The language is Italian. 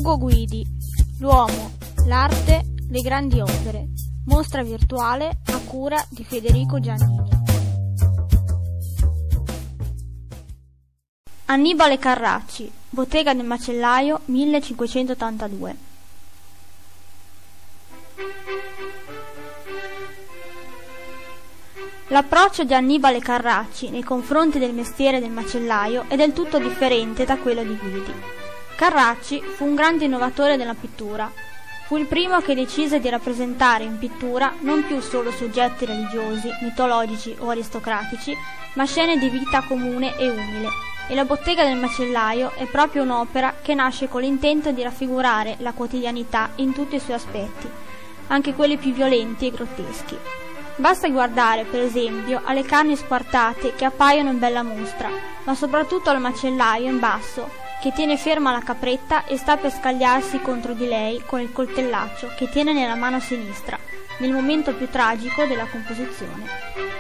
Ugo Guidi, L'uomo, l'arte, le grandi opere. Mostra virtuale a cura di Federico Giannini. Annibale Carracci, Bottega del Macellaio, 1582. L'approccio di Annibale Carracci nei confronti del mestiere del macellaio è del tutto differente da quello di Guidi. Carracci fu un grande innovatore della pittura. Fu il primo che decise di rappresentare in pittura non più solo soggetti religiosi, mitologici o aristocratici, ma scene di vita comune e umile. E la Bottega del Macellaio è proprio un'opera che nasce con l'intento di raffigurare la quotidianità in tutti i suoi aspetti, anche quelli più violenti e grotteschi. Basta guardare, per esempio, alle carni squartate che appaiono in bella mostra, ma soprattutto al macellaio in basso, che tiene ferma la capretta e sta per scagliarsi contro di lei con il coltellaccio che tiene nella mano sinistra, nel momento più tragico della composizione.